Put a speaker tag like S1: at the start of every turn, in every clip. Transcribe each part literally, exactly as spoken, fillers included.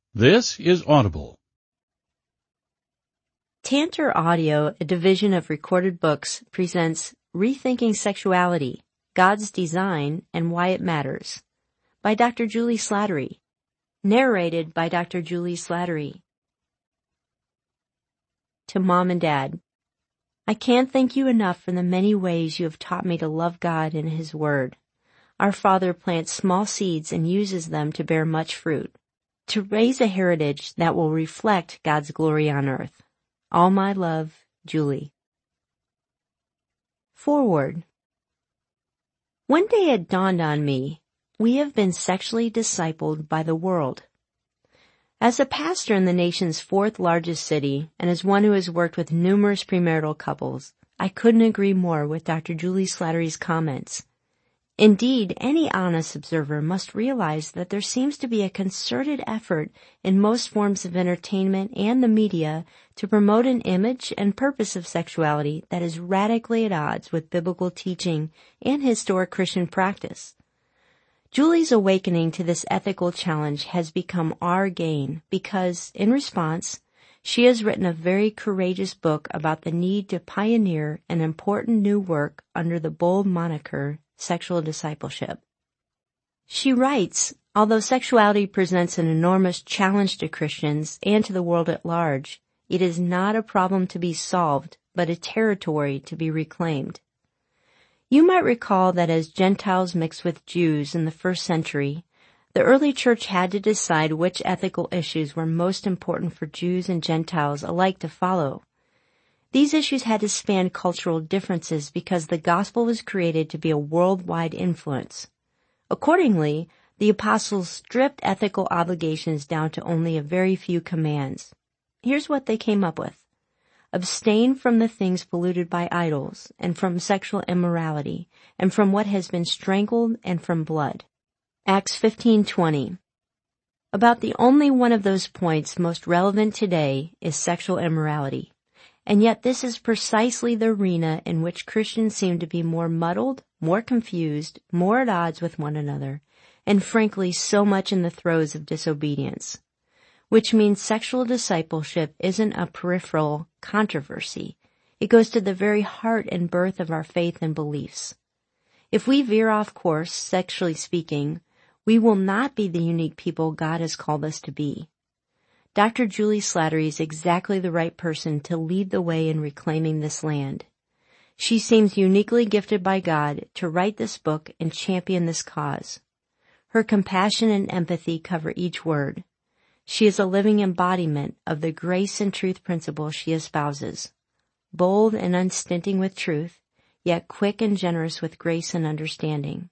S1: This is Audible.
S2: Tantor Audio, a division of Recorded Books, presents Rethinking Sexuality, God's Design and Why It Matters, by Doctor Julie Slattery. Narrated by Doctor Julie Slattery. To Mom and Dad, I can't thank you enough for the many ways you have taught me to love God and His Word. Our Father plants small seeds and uses them to bear much fruit, to raise a heritage that will reflect God's glory on earth. All my love, Julie. Forward. One day it dawned on me, we have been sexually discipled by the world. As a pastor in the nation's fourth largest city, and as one who has worked with numerous premarital couples, I couldn't agree more with Doctor Julie Slattery's comments. Indeed, any honest observer must realize that there seems to be a concerted effort in most forms of entertainment and the media to promote an image and purpose of sexuality that is radically at odds with biblical teaching and historic Christian practice. Julie's awakening to this ethical challenge has become our gain because, in response, she has written a very courageous book about the need to pioneer an important new work under the bold moniker Sexual Discipleship. She writes, although sexuality presents an enormous challenge to Christians and to the world at large, it is not a problem to be solved, but a territory to be reclaimed. You might recall that as Gentiles mixed with Jews in the first century, the early church had to decide which ethical issues were most important for Jews and Gentiles alike to follow. These issues had to span cultural differences because the gospel was created to be a worldwide influence. Accordingly, the apostles stripped ethical obligations down to only a very few commands. Here's what they came up with. Abstain from the things polluted by idols, and from sexual immorality, and from what has been strangled, and from blood. Acts fifteen twenty. About the only one of those points most relevant today is sexual immorality. And yet this is precisely the arena in which Christians seem to be more muddled, more confused, more at odds with one another, and frankly so much in the throes of disobedience. Which means sexual discipleship isn't a peripheral controversy. It goes to the very heart and birth of our faith and beliefs. If we veer off course, sexually speaking, we will not be the unique people God has called us to be. Doctor Julie Slattery is exactly the right person to lead the way in reclaiming this land. She seems uniquely gifted by God to write this book and champion this cause. Her compassion and empathy cover each word. She is a living embodiment of the grace and truth principle she espouses. Bold and unstinting with truth, yet quick and generous with grace and understanding.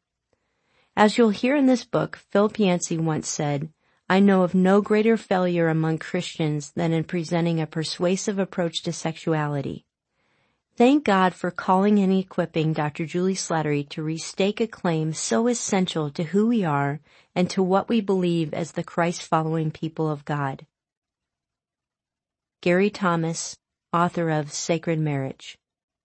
S2: As you'll hear in this book, Philip Yancey once said, I know of no greater failure among Christians than in presenting a persuasive approach to sexuality. Thank God for calling and equipping Doctor Julie Slattery to restake a claim so essential to who we are and to what we believe as the Christ-following people of God. Gary Thomas, author of Sacred Marriage.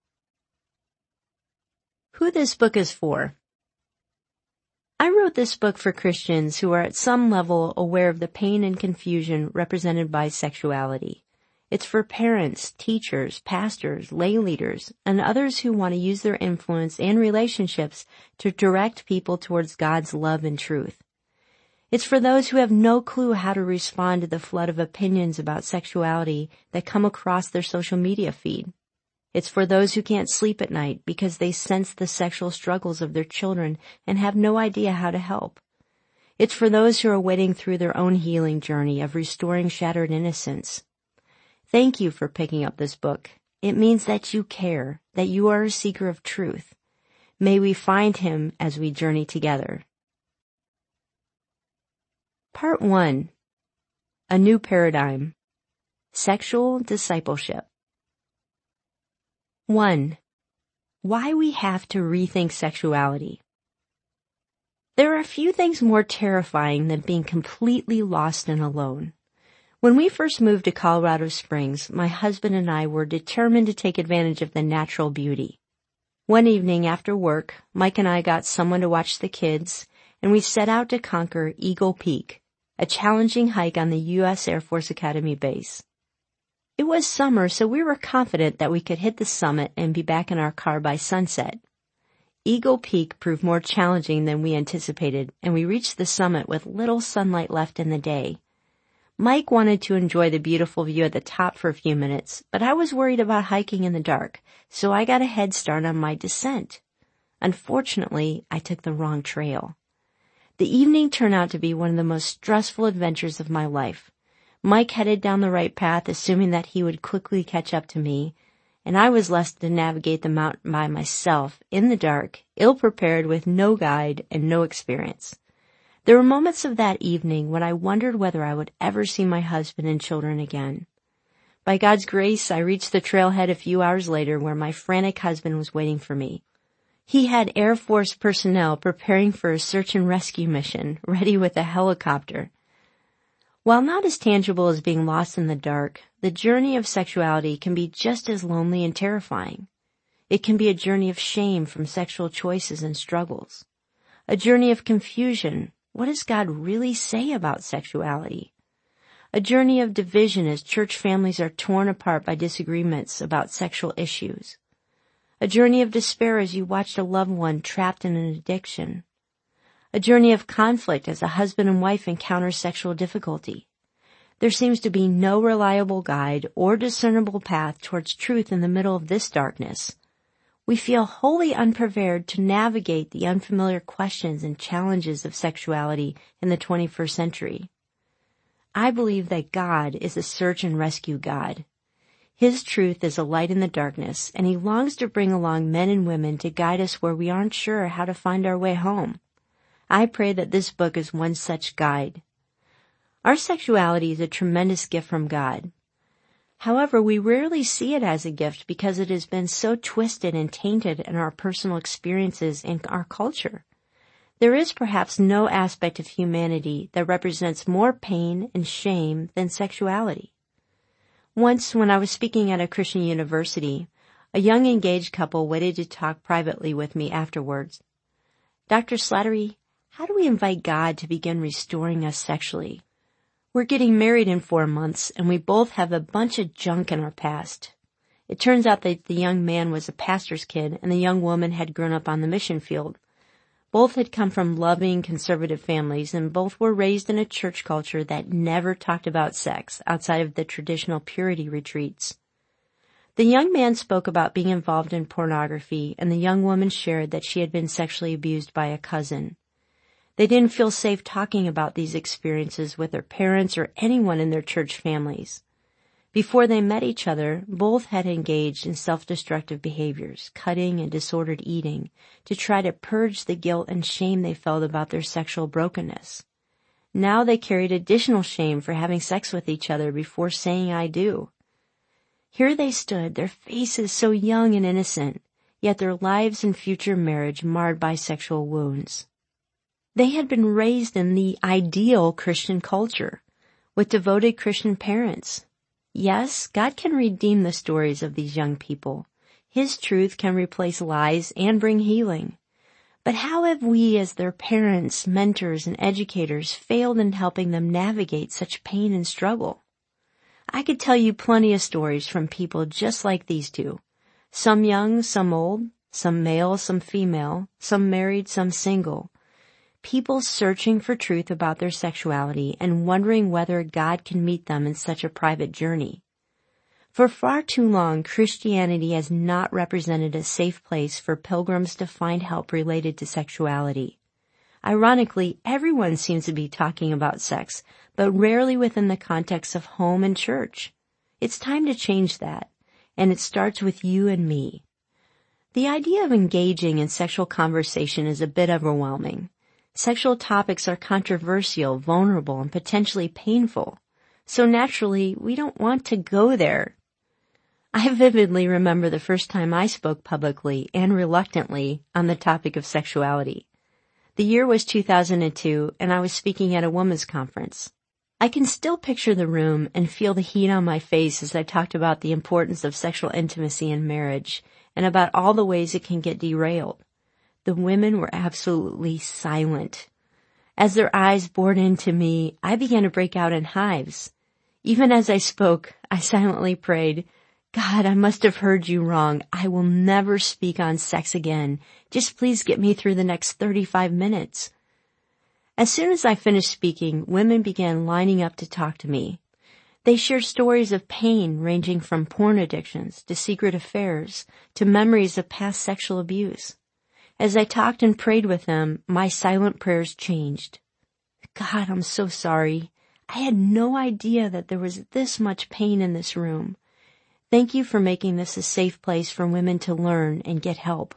S2: Who this book is for. I wrote this book for Christians who are at some level aware of the pain and confusion represented by sexuality. It's for parents, teachers, pastors, lay leaders, and others who want to use their influence and relationships to direct people towards God's love and truth. It's for those who have no clue how to respond to the flood of opinions about sexuality that come across their social media feed. It's for those who can't sleep at night because they sense the sexual struggles of their children and have no idea how to help. It's for those who are wading through their own healing journey of restoring shattered innocence. Thank you for picking up this book. It means that you care, that you are a seeker of truth. May we find Him as we journey together. Part one. A New Paradigm. Sexual Discipleship. One. Why we have to rethink sexuality. There are few things more terrifying than being completely lost and alone. When we first moved to Colorado Springs, my husband and I were determined to take advantage of the natural beauty. One evening after work, Mike and I got someone to watch the kids, and we set out to conquer Eagle Peak, a challenging hike on the U S Air Force Academy base. It was summer, so we were confident that we could hit the summit and be back in our car by sunset. Eagle Peak proved more challenging than we anticipated, and we reached the summit with little sunlight left in the day. Mike wanted to enjoy the beautiful view at the top for a few minutes, but I was worried about hiking in the dark, so I got a head start on my descent. Unfortunately, I took the wrong trail. The evening turned out to be one of the most stressful adventures of my life. Mike headed down the right path, assuming that he would quickly catch up to me, and I was left to navigate the mountain by myself, in the dark, ill-prepared with no guide and no experience. There were moments of that evening when I wondered whether I would ever see my husband and children again. By God's grace, I reached the trailhead a few hours later where my frantic husband was waiting for me. He had Air Force personnel preparing for a search and rescue mission, ready with a helicopter. While not as tangible as being lost in the dark, the journey of sexuality can be just as lonely and terrifying. It can be a journey of shame from sexual choices and struggles. A journey of confusion. What does God really say about sexuality? A journey of division as church families are torn apart by disagreements about sexual issues. A journey of despair as you watched a loved one trapped in an addiction. A journey of conflict as a husband and wife encounter sexual difficulty. There seems to be no reliable guide or discernible path towards truth in the middle of this darkness. We feel wholly unprepared to navigate the unfamiliar questions and challenges of sexuality in the twenty-first century. I believe that God is a search and rescue God. His truth is a light in the darkness, and he longs to bring along men and women to guide us where we aren't sure how to find our way home. I pray that this book is one such guide. Our sexuality is a tremendous gift from God. However, we rarely see it as a gift because it has been so twisted and tainted in our personal experiences and our culture. There is perhaps no aspect of humanity that represents more pain and shame than sexuality. Once, when I was speaking at a Christian university, a young engaged couple waited to talk privately with me afterwards. Doctor Slattery, how do we invite God to begin restoring us sexually? We're getting married in four months, and we both have a bunch of junk in our past. It turns out that the young man was a pastor's kid, and the young woman had grown up on the mission field. Both had come from loving, conservative families, and both were raised in a church culture that never talked about sex outside of the traditional purity retreats. The young man spoke about being involved in pornography, and the young woman shared that she had been sexually abused by a cousin. They didn't feel safe talking about these experiences with their parents or anyone in their church families. Before they met each other, both had engaged in self-destructive behaviors, cutting and disordered eating, to try to purge the guilt and shame they felt about their sexual brokenness. Now they carried additional shame for having sex with each other before saying I do. Here they stood, their faces so young and innocent, yet their lives and future marriage marred by sexual wounds. They had been raised in the ideal Christian culture, with devoted Christian parents. Yes, God can redeem the stories of these young people. His truth can replace lies and bring healing. But how have we as their parents, mentors, and educators failed in helping them navigate such pain and struggle? I could tell you plenty of stories from people just like these two. Some young, some old, some male, some female, some married, some single. People searching for truth about their sexuality and wondering whether God can meet them in such a private journey. For far too long, Christianity has not represented a safe place for pilgrims to find help related to sexuality. Ironically, everyone seems to be talking about sex, but rarely within the context of home and church. It's time to change that, and it starts with you and me. The idea of engaging in sexual conversation is a bit overwhelming. Sexual topics are controversial, vulnerable, and potentially painful. So naturally, we don't want to go there. I vividly remember the first time I spoke publicly and reluctantly on the topic of sexuality. The year was two thousand two, and I was speaking at a women's conference. I can still picture the room and feel the heat on my face as I talked about the importance of sexual intimacy in marriage and about all the ways it can get derailed. The women were absolutely silent. As their eyes bored into me, I began to break out in hives. Even as I spoke, I silently prayed, God, I must have heard you wrong. I will never speak on sex again. Just please get me through the next thirty-five minutes. As soon as I finished speaking, women began lining up to talk to me. They shared stories of pain ranging from porn addictions to secret affairs to memories of past sexual abuse. As I talked and prayed with them, my silent prayers changed. God, I'm so sorry. I had no idea that there was this much pain in this room. Thank you for making this a safe place for women to learn and get help.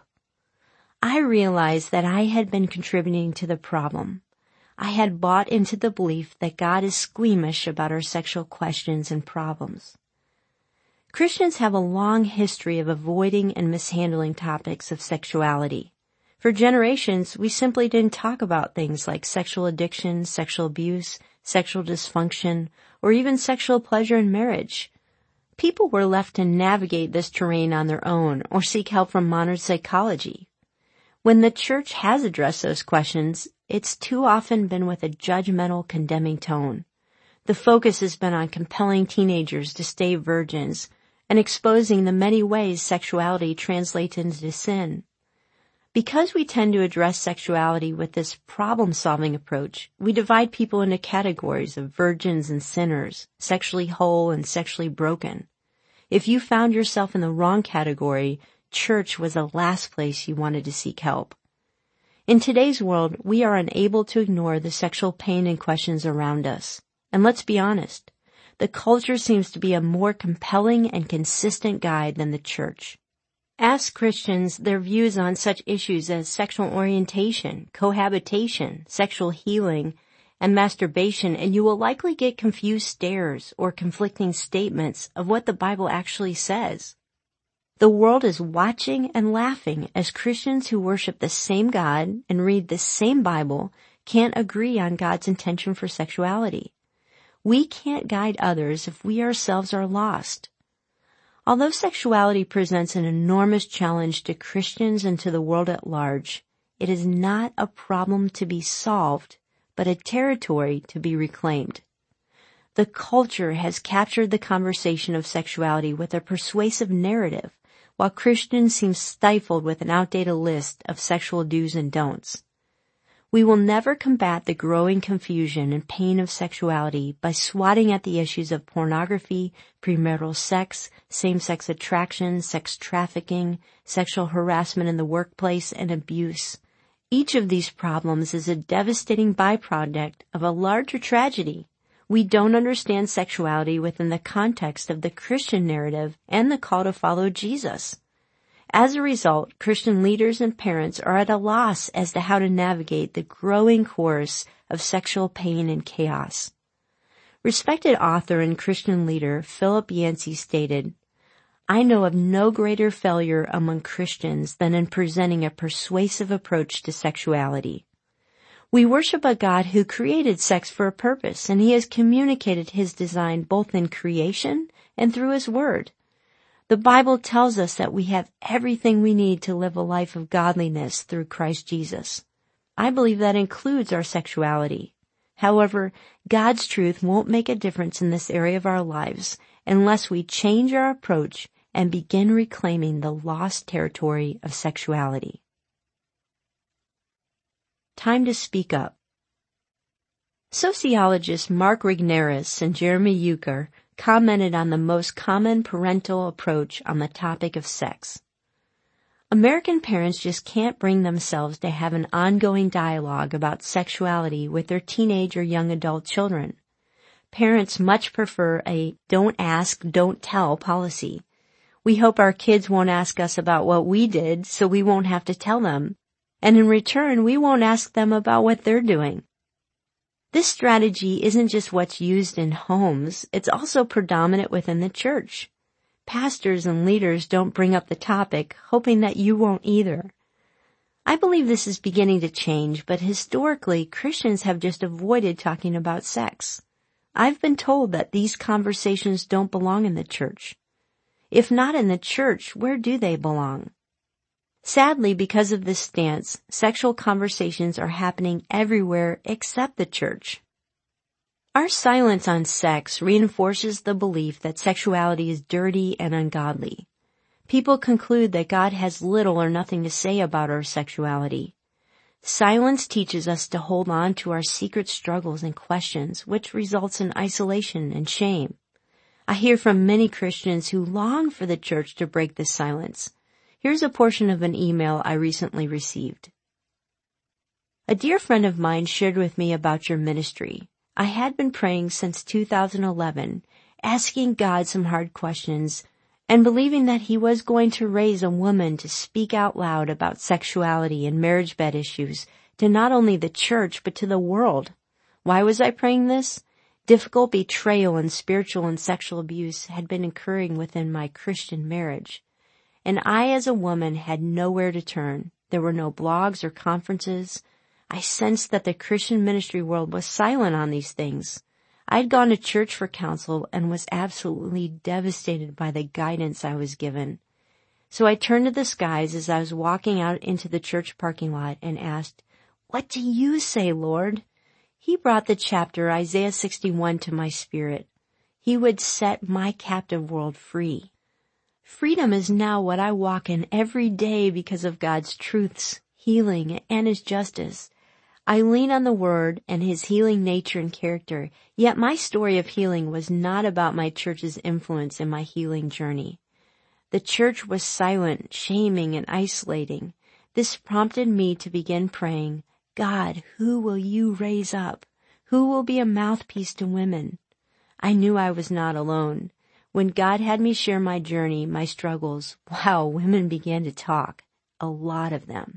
S2: I realized that I had been contributing to the problem. I had bought into the belief that God is squeamish about our sexual questions and problems. Christians have a long history of avoiding and mishandling topics of sexuality. For generations, we simply didn't talk about things like sexual addiction, sexual abuse, sexual dysfunction, or even sexual pleasure in marriage. People were left to navigate this terrain on their own or seek help from modern psychology. When the church has addressed those questions, it's too often been with a judgmental, condemning tone. The focus has been on compelling teenagers to stay virgins and exposing the many ways sexuality translates into sin. Because we tend to address sexuality with this problem-solving approach, we divide people into categories of virgins and sinners, sexually whole and sexually broken. If you found yourself in the wrong category, church was the last place you wanted to seek help. In today's world, we are unable to ignore the sexual pain and questions around us. And let's be honest, the culture seems to be a more compelling and consistent guide than the church. Ask Christians their views on such issues as sexual orientation, cohabitation, sexual healing, and masturbation, and you will likely get confused stares or conflicting statements of what the Bible actually says. The world is watching and laughing as Christians who worship the same God and read the same Bible can't agree on God's intention for sexuality. We can't guide others if we ourselves are lost. Although sexuality presents an enormous challenge to Christians and to the world at large, it is not a problem to be solved, but a territory to be reclaimed. The culture has captured the conversation of sexuality with a persuasive narrative, while Christians seem stifled with an outdated list of sexual do's and don'ts. We will never combat the growing confusion and pain of sexuality by swatting at the issues of pornography, premarital sex, same-sex attraction, sex trafficking, sexual harassment in the workplace, and abuse. Each of these problems is a devastating byproduct of a larger tragedy. We don't understand sexuality within the context of the Christian narrative and the call to follow Jesus. As a result, Christian leaders and parents are at a loss as to how to navigate the growing chorus of sexual pain and chaos. Respected author and Christian leader Philip Yancey stated, I know of no greater failure among Christians than in presenting a persuasive approach to sexuality. We worship a God who created sex for a purpose, and he has communicated his design both in creation and through his word. The Bible tells us that we have everything we need to live a life of godliness through Christ Jesus. I believe that includes our sexuality. However, God's truth won't make a difference in this area of our lives unless we change our approach and begin reclaiming the lost territory of sexuality. Time to speak up. Sociologists Mark Rigneris and Jeremy Euchre commented on the most common parental approach on the topic of sex. American parents just can't bring themselves to have an ongoing dialogue about sexuality with their teenage or young adult children. Parents much prefer a don't ask, don't tell policy. We hope our kids won't ask us about what we did, so we won't have to tell them. And in return, we won't ask them about what they're doing. This strategy isn't just what's used in homes, it's also predominant within the church. Pastors and leaders don't bring up the topic, hoping that you won't either. I believe this is beginning to change, but historically, Christians have just avoided talking about sex. I've been told that these conversations don't belong in the church. If not in the church, where do they belong? Sadly, because of this stance, sexual conversations are happening everywhere except the church. Our silence on sex reinforces the belief that sexuality is dirty and ungodly. People conclude that God has little or nothing to say about our sexuality. Silence teaches us to hold on to our secret struggles and questions, which results in isolation and shame. I hear from many Christians who long for the church to break this silence. Here's a portion of an email I recently received. A dear friend of mine shared with me about your ministry. I had been praying since two thousand eleven, asking God some hard questions, and believing that He was going to raise a woman to speak out loud about sexuality and marriage bed issues to not only the church but to the world. Why was I praying this? Difficult betrayal and spiritual and sexual abuse had been occurring within my Christian marriage. And I, as a woman, had nowhere to turn. There were no blogs or conferences. I sensed that the Christian ministry world was silent on these things. I had gone to church for counsel and was absolutely devastated by the guidance I was given. So I turned to the skies as I was walking out into the church parking lot and asked, "What do you say, Lord?" He brought the chapter Isaiah sixty-one to my spirit. He would set my captive world free. Freedom is now what I walk in every day because of God's truths, healing, and His justice. I lean on the Word and His healing nature and character, yet my story of healing was not about my church's influence in my healing journey. The church was silent, shaming, and isolating. This prompted me to begin praying, God, who will you raise up? Who will be a mouthpiece to women? I knew I was not alone. When God had me share my journey, my struggles, wow, women began to talk. A lot of them.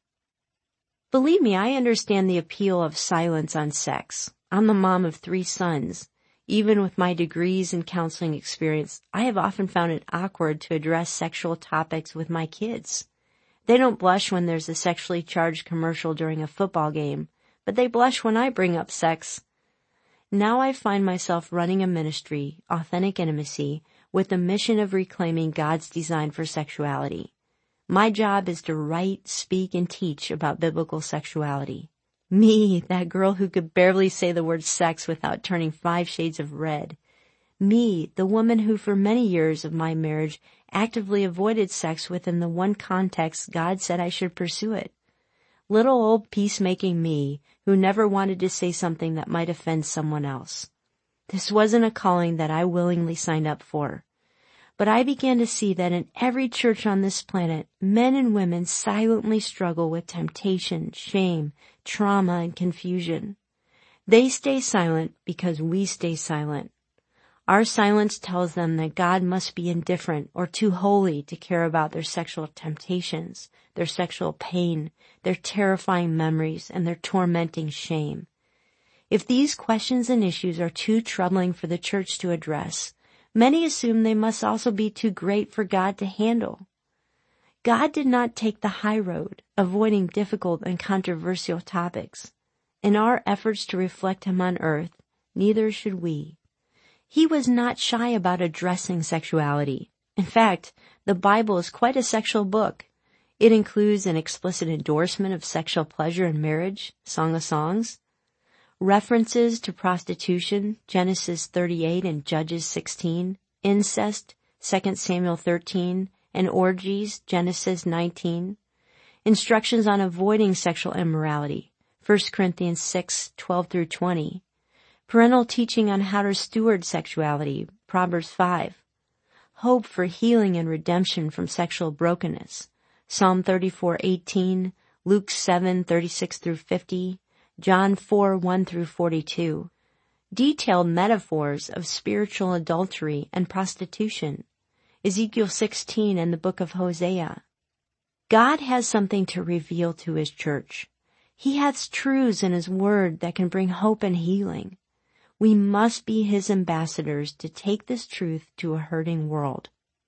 S2: Believe me, I understand the appeal of silence on sex. I'm the mom of three sons. Even with my degrees and counseling experience, I have often found it awkward to address sexual topics with my kids. They don't blush when there's a sexually charged commercial during a football game, but they blush when I bring up sex. Now I find myself running a ministry, Authentic Intimacy, with the mission of reclaiming God's design for sexuality. My job is to write, speak, and teach about biblical sexuality. Me, that girl who could barely say the word sex without turning five shades of red. Me, the woman who for many years of my marriage actively avoided sex within the one context God said I should pursue it. Little old peacemaking me, who never wanted to say something that might offend someone else. This wasn't a calling that I willingly signed up for. But I began to see that in every church on this planet, men and women silently struggle with temptation, shame, trauma, and confusion. They stay silent because we stay silent. Our silence tells them that God must be indifferent or too holy to care about their sexual temptations, their sexual pain, their terrifying memories, and their tormenting shame. If these questions and issues are too troubling for the church to address, many assume they must also be too great for God to handle. God did not take the high road, avoiding difficult and controversial topics. In our efforts to reflect Him on earth, neither should we. He was not shy about addressing sexuality. In fact, the Bible is quite a sexual book. It includes an explicit endorsement of sexual pleasure in marriage, Song of Songs, references to prostitution, Genesis thirty-eight and Judges sixteen, incest, Second Samuel thirteen, and orgies, Genesis nineteen, instructions on avoiding sexual immorality, First Corinthians six twelve through twenty, parental teaching on how to steward sexuality, Proverbs five, hope for healing and redemption from sexual brokenness, Psalm thirty-four eighteen, Luke seven thirty-six through fifty, John four one through forty-two, detailed metaphors of spiritual adultery and prostitution, Ezekiel sixteen and the book of Hosea. God has something to reveal to His church. He has truths in His word that can bring hope and healing. We must be His ambassadors to take this truth to a hurting world.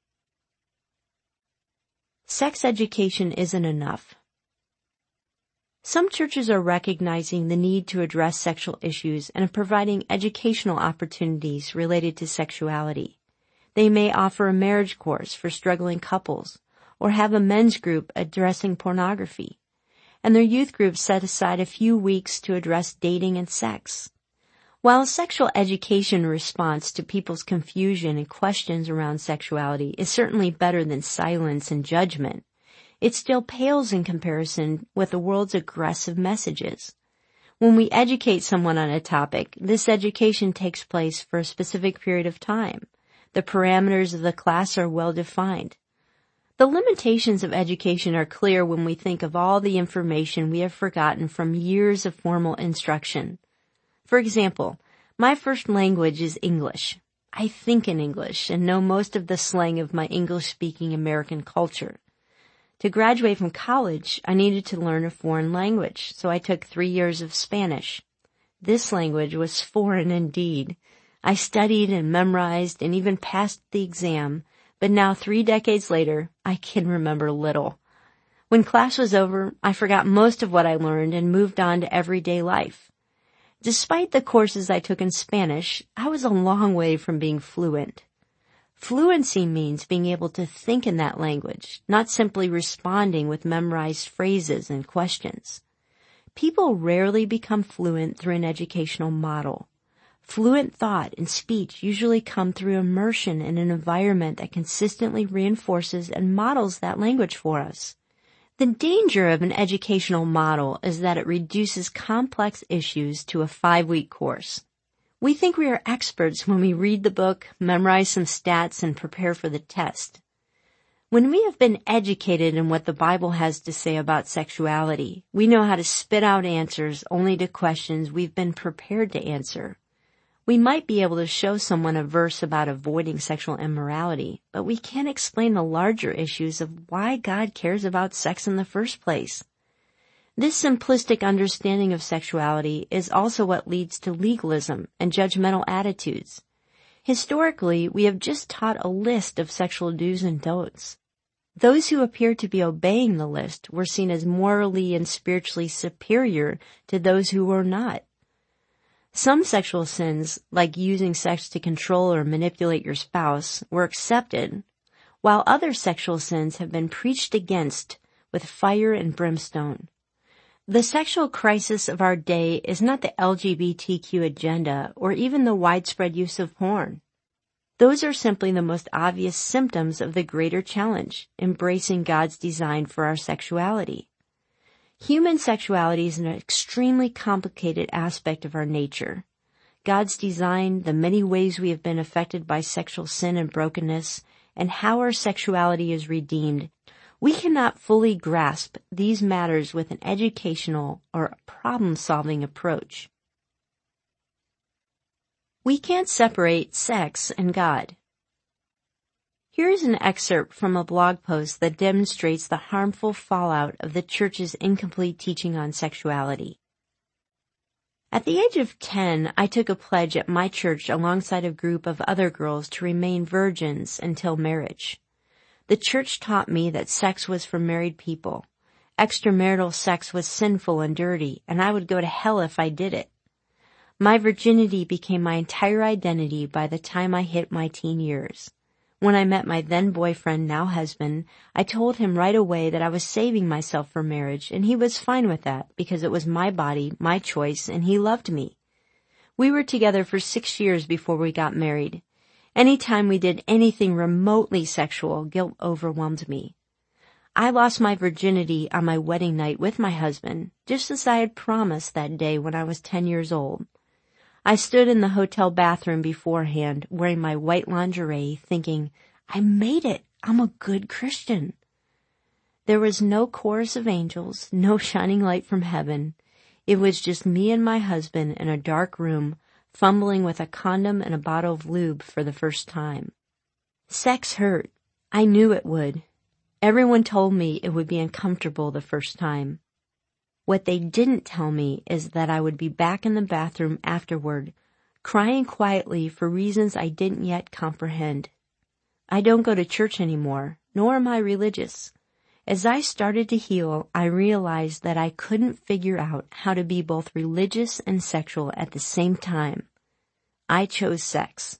S2: Sex education isn't enough. Some churches are recognizing the need to address sexual issues and are providing educational opportunities related to sexuality. They may offer a marriage course for struggling couples, or have a men's group addressing pornography. And their youth groups set aside a few weeks to address dating and sex. While sexual education response to people's confusion and questions around sexuality is certainly better than silence and judgment, it still pales in comparison with the world's aggressive messages. When we educate someone on a topic, this education takes place for a specific period of time. The parameters of the class are well defined. The limitations of education are clear when we think of all the information we have forgotten from years of formal instruction. For example, my first language is English. I think in English and know most of the slang of my English-speaking American culture. To graduate from college, I needed to learn a foreign language, so I took three years of Spanish. This language was foreign indeed. I studied and memorized and even passed the exam, but now three decades later, I can remember little. When class was over, I forgot most of what I learned and moved on to everyday life. Despite the courses I took in Spanish, I was a long way from being fluent. Fluency means being able to think in that language, not simply responding with memorized phrases and questions. People rarely become fluent through an educational model. Fluent thought and speech usually come through immersion in an environment that consistently reinforces and models that language for us. The danger of an educational model is that it reduces complex issues to a five-week course. We think we are experts when we read the book, memorize some stats, and prepare for the test. When we have been educated in what the Bible has to say about sexuality, we know how to spit out answers only to questions we've been prepared to answer. We might be able to show someone a verse about avoiding sexual immorality, but we can't explain the larger issues of why God cares about sex in the first place. This simplistic understanding of sexuality is also what leads to legalism and judgmental attitudes. Historically, we have just taught a list of sexual do's and don'ts. Those who appear to be obeying the list were seen as morally and spiritually superior to those who were not. Some sexual sins, like using sex to control or manipulate your spouse, were accepted, while other sexual sins have been preached against with fire and brimstone. The sexual crisis of our day is not the L G B T Q agenda or even the widespread use of porn. Those are simply the most obvious symptoms of the greater challenge, embracing God's design for our sexuality. Human sexuality is an extremely complicated aspect of our nature. God's design, the many ways we have been affected by sexual sin and brokenness, and how our sexuality is redeemed. We cannot fully grasp these matters with an educational or problem-solving approach. We can't separate sex and God. Here is an excerpt from a blog post that demonstrates the harmful fallout of the church's incomplete teaching on sexuality. At the age of ten, I took a pledge at my church alongside a group of other girls to remain virgins until marriage. The church taught me that sex was for married people. Extramarital sex was sinful and dirty, and I would go to hell if I did it. My virginity became my entire identity by the time I hit my teen years. When I met my then boyfriend, now husband, I told him right away that I was saving myself for marriage, and he was fine with that because it was my body, my choice, and he loved me. We were together for six years before we got married. Anytime we did anything remotely sexual, guilt overwhelmed me. I lost my virginity on my wedding night with my husband, just as I had promised that day when I was ten years old. I stood in the hotel bathroom beforehand, wearing my white lingerie, thinking, I made it. I'm a good Christian. There was no chorus of angels, no shining light from heaven. It was just me and my husband in a dark room, fumbling with a condom and a bottle of lube for the first time. Sex hurt. I knew it would. Everyone told me it would be uncomfortable the first time. What they didn't tell me is that I would be back in the bathroom afterward, crying quietly for reasons I didn't yet comprehend. I don't go to church anymore, nor am I religious. As I started to heal, I realized that I couldn't figure out how to be both religious and sexual at the same time. I chose sex.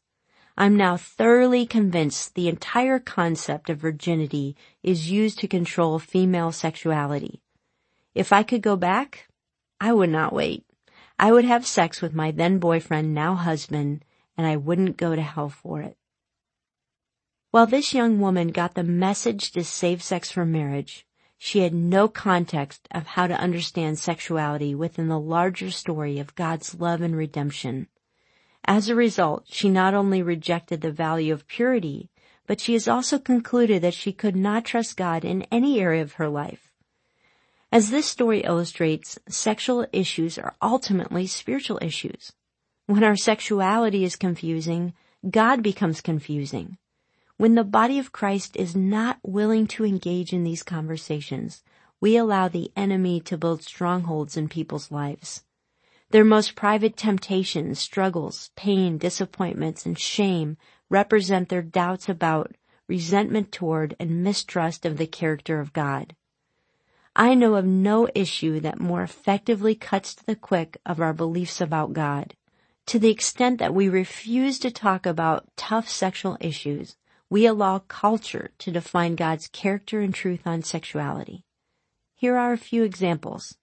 S2: I'm now thoroughly convinced the entire concept of virginity is used to control female sexuality. If I could go back, I would not wait. I would have sex with my then boyfriend, now husband, and I wouldn't go to hell for it. While this young woman got the message to save sex for marriage, she had no context of how to understand sexuality within the larger story of God's love and redemption. As a result, she not only rejected the value of purity, but she has also concluded that she could not trust God in any area of her life. As this story illustrates, sexual issues are ultimately spiritual issues. When our sexuality is confusing, God becomes confusing. When the body of Christ is not willing to engage in these conversations, we allow the enemy to build strongholds in people's lives. Their most private temptations, struggles, pain, disappointments, and shame represent their doubts about, resentment toward, and mistrust of the character of God. I know of no issue that more effectively cuts to the quick of our beliefs about God. To the extent that we refuse to talk about tough sexual issues, we allow culture to define God's character and truth on sexuality. Here are a few examples.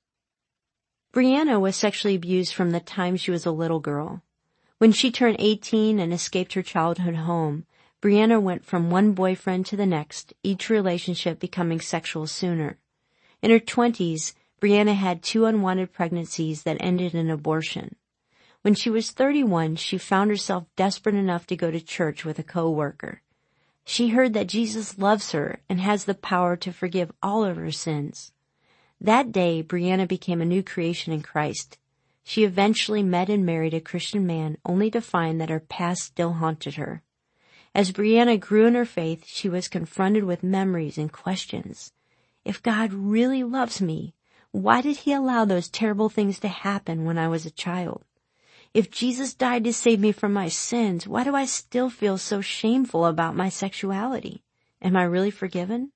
S2: Brianna was sexually abused from the time she was a little girl. When she turned eighteen and escaped her childhood home, Brianna went from one boyfriend to the next, each relationship becoming sexual sooner. In her twenties, Brianna had two unwanted pregnancies that ended in abortion. When she was thirty-one, she found herself desperate enough to go to church with a coworker. She heard that Jesus loves her and has the power to forgive all of her sins. That day, Brianna became a new creation in Christ. She eventually met and married a Christian man, only to find that her past still haunted her. As Brianna grew in her faith, she was confronted with memories and questions. If God really loves me, why did he allow those terrible things to happen when I was a child? If Jesus died to save me from my sins, why do I still feel so shameful about my sexuality? Am I really forgiven?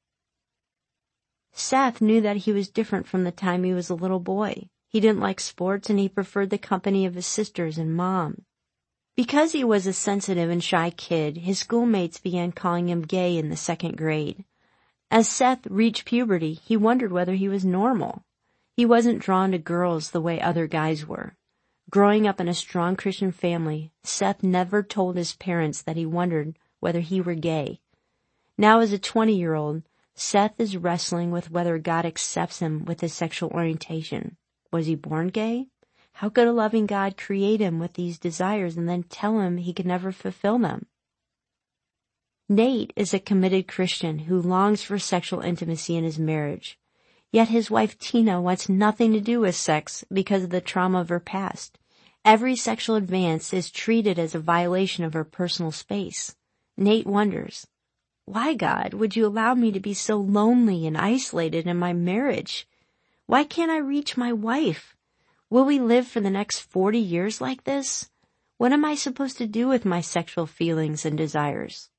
S2: Seth knew that he was different from the time he was a little boy. He didn't like sports and he preferred the company of his sisters and mom. Because he was a sensitive and shy kid, his schoolmates began calling him gay in the second grade. As Seth reached puberty, he wondered whether he was normal. He wasn't drawn to girls the way other guys were. Growing up in a strong Christian family, Seth never told his parents that he wondered whether he were gay. Now as a twenty-year-old, Seth is wrestling with whether God accepts him with his sexual orientation. Was he born gay? How could a loving God create him with these desires and then tell him he could never fulfill them? Nate is a committed Christian who longs for sexual intimacy in his marriage. Yet his wife Tina wants nothing to do with sex because of the trauma of her past. Every sexual advance is treated as a violation of her personal space. Nate wonders, why, God, would you allow me to be so lonely and isolated in my marriage? Why can't I reach my wife? Will we live for the next forty years like this? What am I supposed to do with my sexual feelings and desires?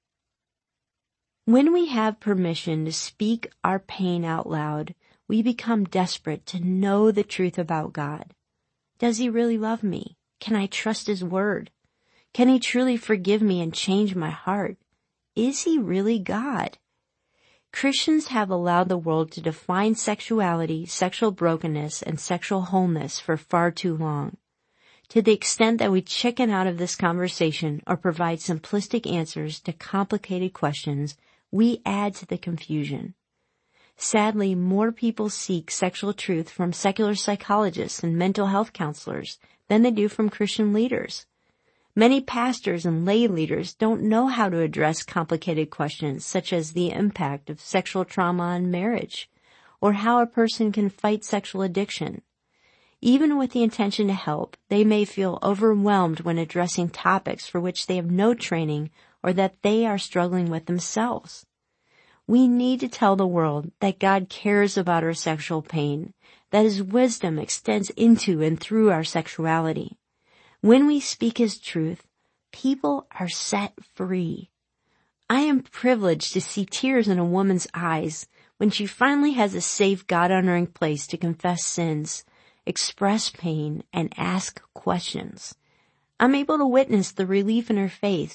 S2: When we have permission to speak our pain out loud, we become desperate to know the truth about God. Does he really love me? Can I trust his word? Can he truly forgive me and change my heart? Is he really God? Christians have allowed the world to define sexuality, sexual brokenness, and sexual wholeness for far too long. To the extent that we chicken out of this conversation or provide simplistic answers to complicated questions, we add to the confusion. Sadly, more people seek sexual truth from secular psychologists and mental health counselors than they do from Christian leaders. Many pastors and lay leaders don't know how to address complicated questions such as the impact of sexual trauma on marriage, or how a person can fight sexual addiction. Even with the intention to help, they may feel overwhelmed when addressing topics for which they have no training or that they are struggling with themselves. We need to tell the world that God cares about our sexual pain, that his wisdom extends into and through our sexuality. When we speak his truth, people are set free. I am privileged to see tears in a woman's eyes when she finally has a safe, God-honoring place to confess sins, express pain, and ask questions. I'm able to witness the relief in her face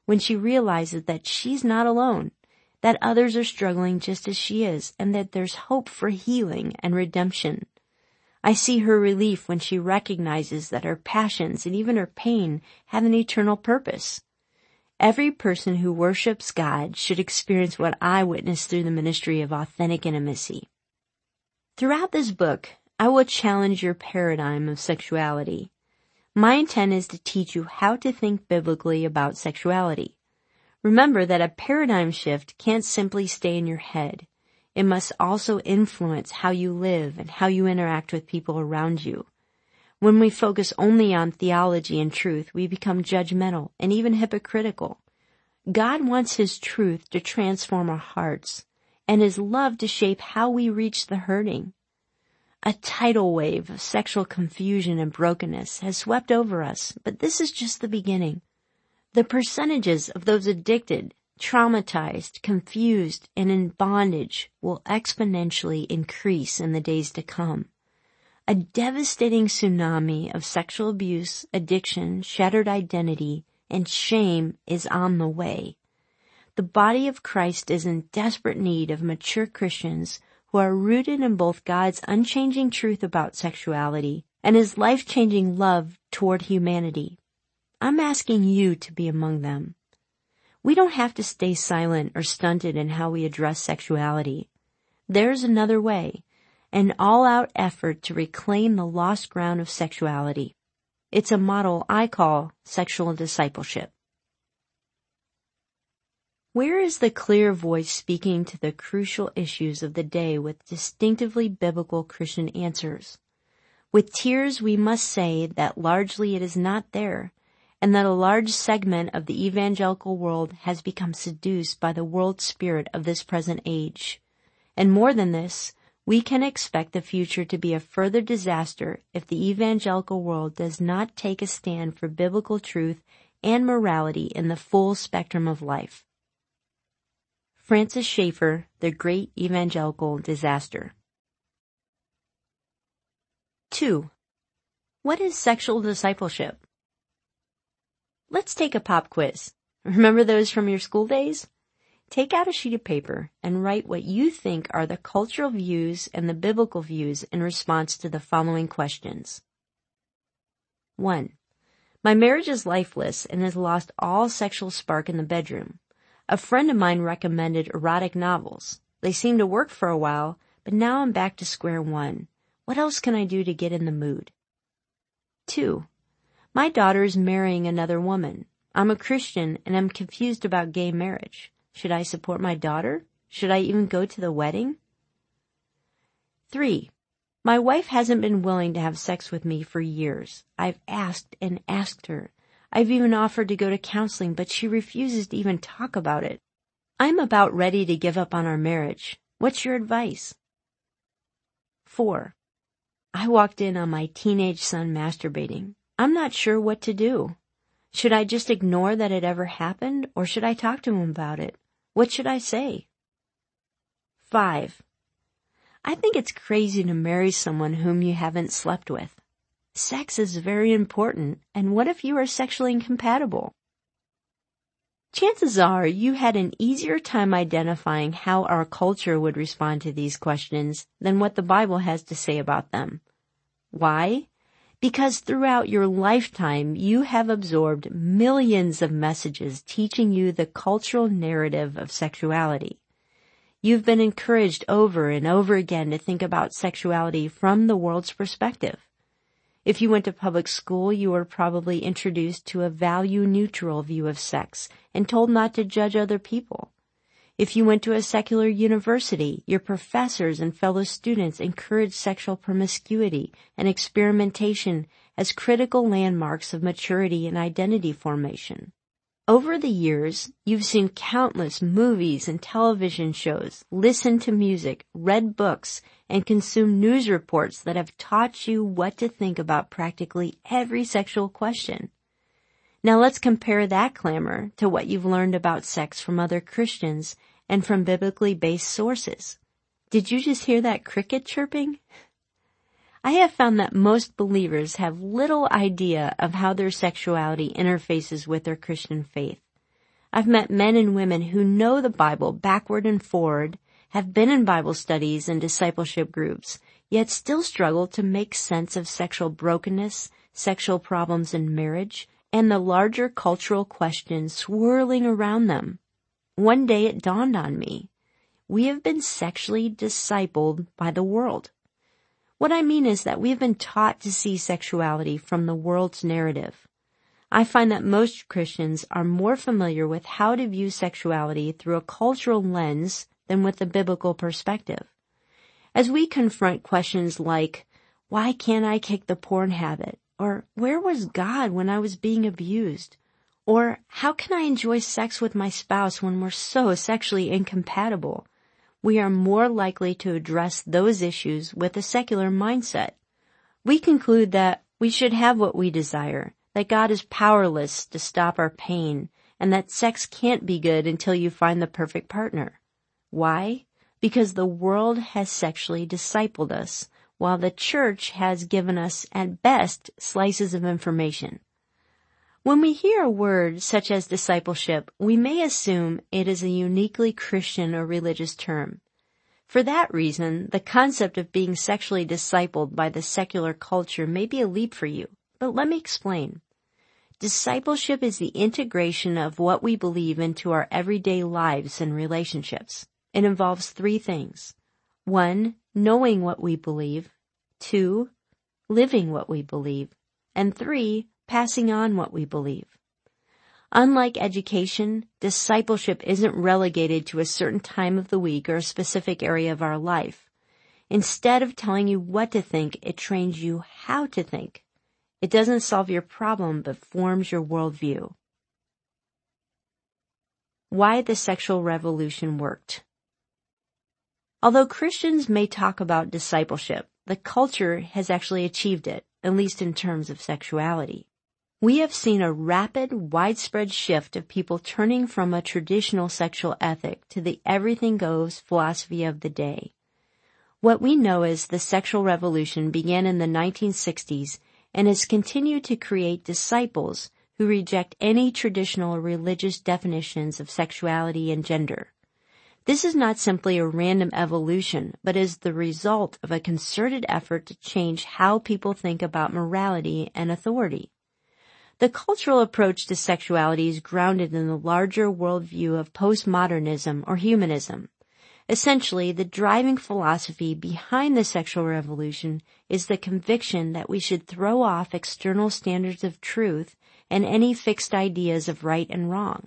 S2: when she realizes that she's not alone, that others are struggling just as she is, and that there's hope for healing and redemption. I see her relief when she recognizes that her passions and even her pain have an eternal purpose. Every person who worships God should experience what I witnessed through the ministry of authentic intimacy. Throughout this book, I will challenge your paradigm of sexuality. My intent is to teach you how to think biblically about sexuality. Remember that a paradigm shift can't simply stay in your head. It must also influence how you live and how you interact with people around you. When we focus only on theology and truth, we become judgmental and even hypocritical. God wants His truth to transform our hearts and His love to shape how we reach the hurting. A tidal wave of sexual confusion and brokenness has swept over us, but this is just the beginning. The percentages of those addicted, traumatized, confused, and in bondage will exponentially increase in the days to come. A devastating tsunami of sexual abuse, addiction, shattered identity, and shame is on the way. The body of Christ is in desperate need of mature Christians who are rooted in both God's unchanging truth about sexuality and His life-changing love toward humanity. I'm asking you to be among them. We don't have to stay silent or stunted in how we address sexuality. There's another way. An all-out effort to reclaim the lost ground of sexuality. It's a model I call sexual discipleship. Where is the clear voice speaking to the crucial issues of the day with distinctively biblical Christian answers? With tears, we must say that largely it is not there, and that a large segment of the evangelical world has become seduced by the world spirit of this present age. And more than this, we can expect the future to be a further disaster if the evangelical world does not take a stand for biblical truth and morality in the full spectrum of life. Francis Schaeffer, The Great Evangelical Disaster. Two. What is sexual discipleship? Let's take a pop quiz. Remember those from your school days? Take out a sheet of paper and write what you think are the cultural views and the biblical views in response to the following questions. One. My marriage is lifeless and has lost all sexual spark in the bedroom. A friend of mine recommended erotic novels. They seemed to work for a while, but now I'm back to square one. What else can I do to get in the mood? Two. My daughter is marrying another woman. I'm a Christian and I'm confused about gay marriage. Should I support my daughter? Should I even go to the wedding? Three. My wife hasn't been willing to have sex with me for years. I've asked and asked her. I've even offered to go to counseling, but she refuses to even talk about it. I'm about ready to give up on our marriage. What's your advice? Four. I walked in on my teenage son masturbating. I'm not sure what to do. Should I just ignore that it ever happened, or should I talk to him about it? What should I say? Five. I think it's crazy to marry someone whom you haven't slept with. Sex is very important, and what if you are sexually incompatible? Chances are you had an easier time identifying how our culture would respond to these questions than what the Bible has to say about them. Why? Because throughout your lifetime, you have absorbed millions of messages teaching you the cultural narrative of sexuality. You've been encouraged over and over again to think about sexuality from the world's perspective. If you went to public school, you were probably introduced to a value-neutral view of sex and told not to judge other people. If you went to a secular university, your professors and fellow students encouraged sexual promiscuity and experimentation as critical landmarks of maturity and identity formation. Over the years, you've seen countless movies and television shows, listened to music, read books, and consumed news reports that have taught you what to think about practically every sexual question. Now let's compare that clamor to what you've learned about sex from other Christians and from biblically based sources. Did you just hear that cricket chirping? I have found that most believers have little idea of how their sexuality interfaces with their Christian faith. I've met men and women who know the Bible backward and forward, have been in Bible studies and discipleship groups, yet still struggle to make sense of sexual brokenness, sexual problems in marriage, and the larger cultural questions swirling around them. One day it dawned on me, we have been sexually discipled by the world. What I mean is that we have been taught to see sexuality from the world's narrative. I find that most Christians are more familiar with how to view sexuality through a cultural lens than with a biblical perspective. As we confront questions like, why can't I kick the porn habit? Or where was God when I was being abused? Or how can I enjoy sex with my spouse when we're so sexually incompatible? We are more likely to address those issues with a secular mindset. We conclude that we should have what we desire, that God is powerless to stop our pain, and that sex can't be good until you find the perfect partner. Why? Because the world has sexually discipled us, while the church has given us, at best, slices of information. When we hear a word such as discipleship, we may assume it is a uniquely Christian or religious term. For that reason, the concept of being sexually discipled by the secular culture may be a leap for you, but let me explain. Discipleship is the integration of what we believe into our everyday lives and relationships. It involves three things. One, knowing what we believe. Two, living what we believe. And three, passing on what we believe. Unlike education, discipleship isn't relegated to a certain time of the week or a specific area of our life. Instead of telling you what to think, it trains you how to think. It doesn't solve your problem, but forms your worldview. Why the sexual revolution worked. Although Christians may talk about discipleship, the culture has actually achieved it, at least in terms of sexuality. We have seen a rapid, widespread shift of people turning from a traditional sexual ethic to the everything goes philosophy of the day. What we know as the sexual revolution began in the nineteen sixties and has continued to create disciples who reject any traditional or religious definitions of sexuality and gender. This is not simply a random evolution, but is the result of a concerted effort to change how people think about morality and authority. The cultural approach to sexuality is grounded in the larger worldview of postmodernism or humanism. Essentially, the driving philosophy behind the sexual revolution is the conviction that we should throw off external standards of truth and any fixed ideas of right and wrong.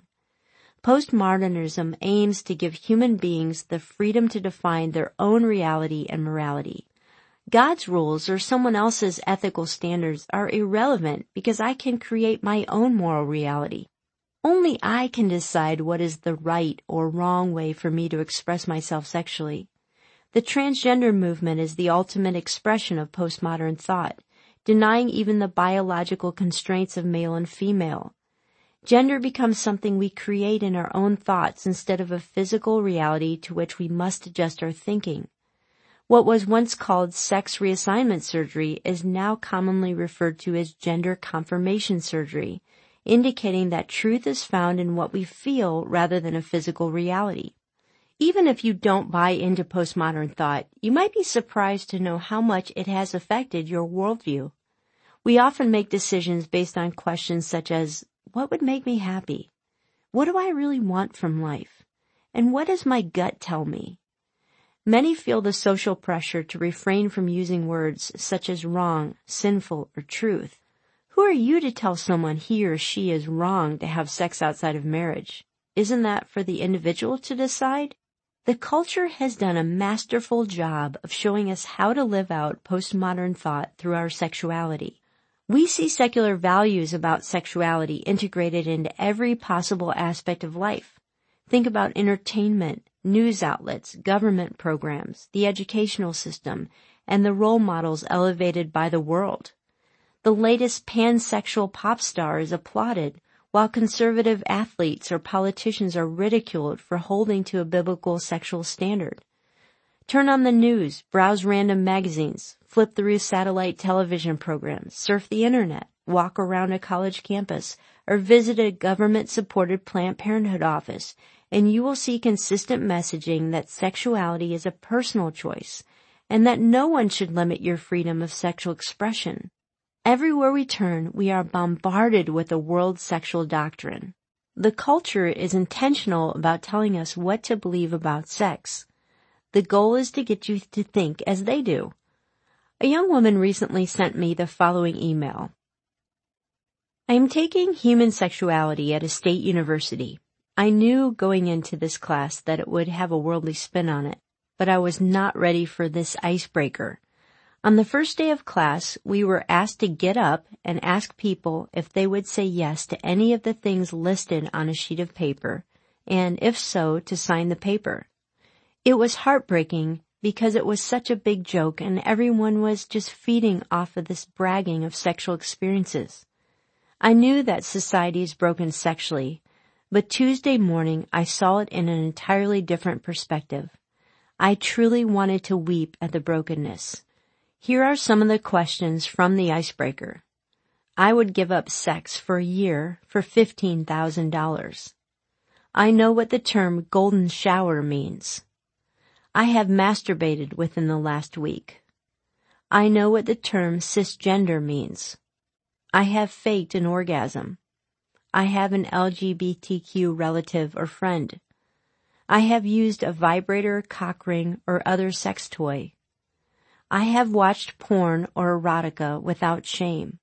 S2: Postmodernism aims to give human beings the freedom to define their own reality and morality. God's rules or someone else's ethical standards are irrelevant because I can create my own moral reality. Only I can decide what is the right or wrong way for me to express myself sexually. The transgender movement is the ultimate expression of postmodern thought, denying even the biological constraints of male and female. Gender becomes something we create in our own thoughts instead of a physical reality to which we must adjust our thinking. What was once called sex reassignment surgery is now commonly referred to as gender confirmation surgery, indicating that truth is found in what we feel rather than a physical reality. Even if you don't buy into postmodern thought, you might be surprised to know how much it has affected your worldview. We often make decisions based on questions such as, what would make me happy? What do I really want from life? And what does my gut tell me? Many feel the social pressure to refrain from using words such as wrong, sinful, or truth. Who are you to tell someone he or she is wrong to have sex outside of marriage? Isn't that for the individual to decide? The culture has done a masterful job of showing us how to live out postmodern thought through our sexuality. We see secular values about sexuality integrated into every possible aspect of life. Think about entertainment, news outlets, government programs, the educational system, and the role models elevated by the world. The latest pansexual pop star is applauded, while conservative athletes or politicians are ridiculed for holding to a biblical sexual standard. Turn on the news, browse random magazines, flip through satellite television programs, surf the internet, walk around a college campus, or visit a government-supported Planned Parenthood office, and you will see consistent messaging that sexuality is a personal choice and that no one should limit your freedom of sexual expression. Everywhere we turn, we are bombarded with the world's sexual doctrine. The culture is intentional about telling us what to believe about sex. The goal is to get you to think as they do. A young woman recently sent me the following email. I am taking human sexuality at a state university. I knew going into this class that it would have a worldly spin on it, but I was not ready for this icebreaker. On the first day of class, we were asked to get up and ask people if they would say yes to any of the things listed on a sheet of paper, and if so, to sign the paper. It was heartbreaking because it was such a big joke and everyone was just feeding off of this bragging of sexual experiences. I knew that society is broken sexually, but Tuesday morning I saw it in an entirely different perspective. I truly wanted to weep at the brokenness. Here are some of the questions from the icebreaker. I would give up sex for a year for fifteen thousand dollars. I know what the term golden shower means. I have masturbated within the last week. I know what the term cisgender means. I have faked an orgasm. I have an L G B T Q relative or friend. I have used a vibrator, cock ring, or other sex toy. I have watched porn or erotica without shame.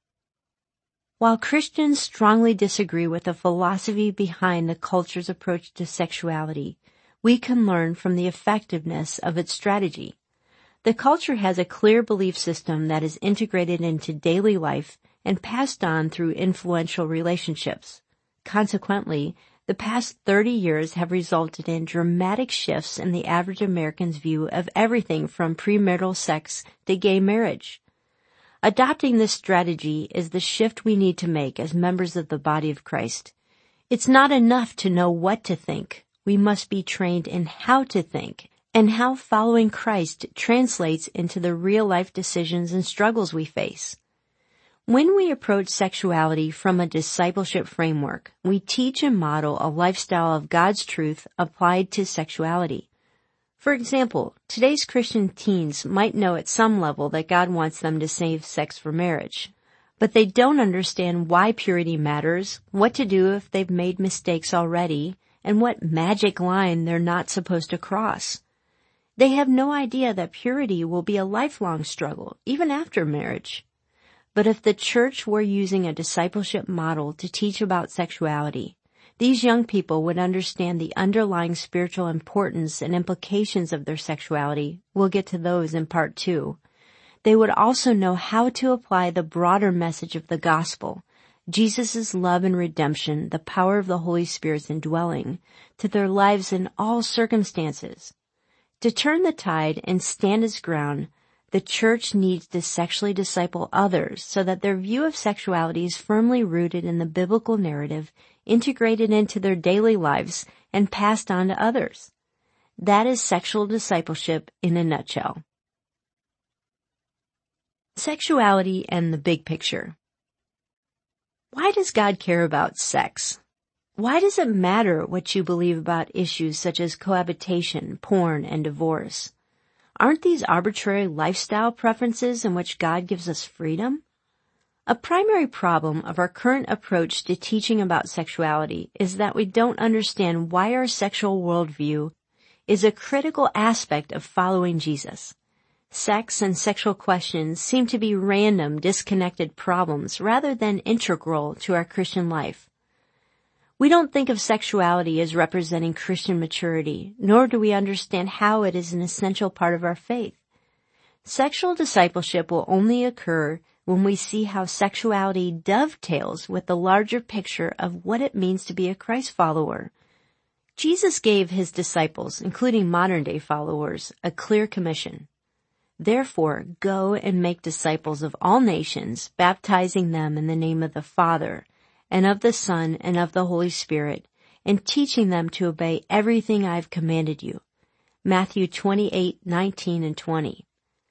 S2: While Christians strongly disagree with the philosophy behind the culture's approach to sexuality, we can learn from the effectiveness of its strategy. The culture has a clear belief system that is integrated into daily life and passed on through influential relationships. Consequently, the past thirty years have resulted in dramatic shifts in the average American's view of everything from premarital sex to gay marriage. Adopting this strategy is the shift we need to make as members of the body of Christ. It's not enough to know what to think. We must be trained in how to think and how following Christ translates into the real-life decisions and struggles we face. When we approach sexuality from a discipleship framework, we teach and model a lifestyle of God's truth applied to sexuality. For example, today's Christian teens might know at some level that God wants them to save sex for marriage, but they don't understand why purity matters, what to do if they've made mistakes already, and what magic line they're not supposed to cross. They have no idea that purity will be a lifelong struggle, even after marriage. But if the church were using a discipleship model to teach about sexuality, these young people would understand the underlying spiritual importance and implications of their sexuality. We'll get to those in part two. They would also know how to apply the broader message of the gospel, Jesus' love and redemption, the power of the Holy Spirit's indwelling, to their lives in all circumstances. To turn the tide and stand its ground, the church needs to sexually disciple others so that their view of sexuality is firmly rooted in the biblical narrative, integrated into their daily lives, and passed on to others. That is sexual discipleship in a nutshell. Sexuality and the big picture. Why does God care about sex? Why does it matter what you believe about issues such as cohabitation, porn, and divorce? Aren't these arbitrary lifestyle preferences in which God gives us freedom? A primary problem of our current approach to teaching about sexuality is that we don't understand why our sexual worldview is a critical aspect of following Jesus. Sex and sexual questions seem to be random, disconnected problems rather than integral to our Christian life. We don't think of sexuality as representing Christian maturity, nor do we understand how it is an essential part of our faith. Sexual discipleship will only occur when we see how sexuality dovetails with the larger picture of what it means to be a Christ follower. Jesus gave his disciples, including modern-day followers, a clear commission. Therefore, go and make disciples of all nations, baptizing them in the name of the Father, and of the Son, and of the Holy Spirit, and teaching them to obey everything I have commanded you. Matthew twenty-eight, nineteen, and twenty.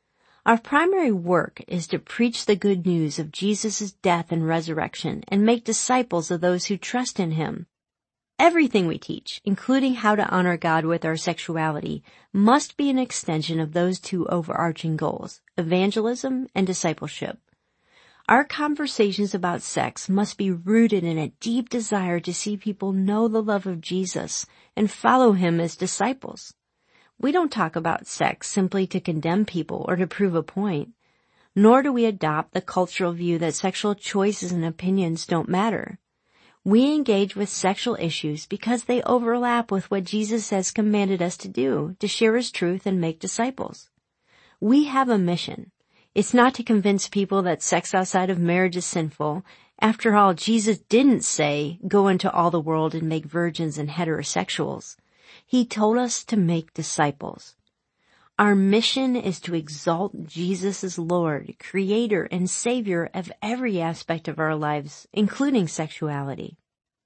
S2: Our primary work is to preach the good news of Jesus' death and resurrection and make disciples of those who trust in him. Everything we teach, including how to honor God with our sexuality, must be an extension of those two overarching goals, evangelism and discipleship. Our conversations about sex must be rooted in a deep desire to see people know the love of Jesus and follow him as disciples. We don't talk about sex simply to condemn people or to prove a point, nor do we adopt the cultural view that sexual choices and opinions don't matter. We engage with sexual issues because they overlap with what Jesus has commanded us to do, to share his truth and make disciples. We have a mission. It's not to convince people that sex outside of marriage is sinful. After all, Jesus didn't say, go into all the world and make virgins and heterosexuals. He told us to make disciples. Our mission is to exalt Jesus as Lord, Creator, and Savior of every aspect of our lives, including sexuality.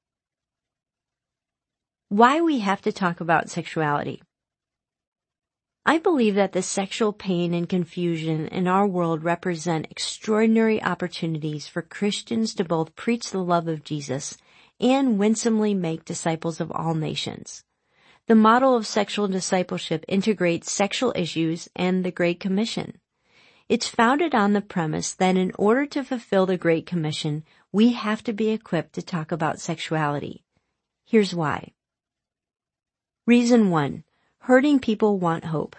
S2: Why we have to talk about sexuality. I believe that the sexual pain and confusion in our world represent extraordinary opportunities for Christians to both preach the love of Jesus and winsomely make disciples of all nations. The model of sexual discipleship integrates sexual issues and the Great Commission. It's founded on the premise that in order to fulfill the Great Commission, we have to be equipped to talk about sexuality. Here's why. Reason one. Hurting people want hope.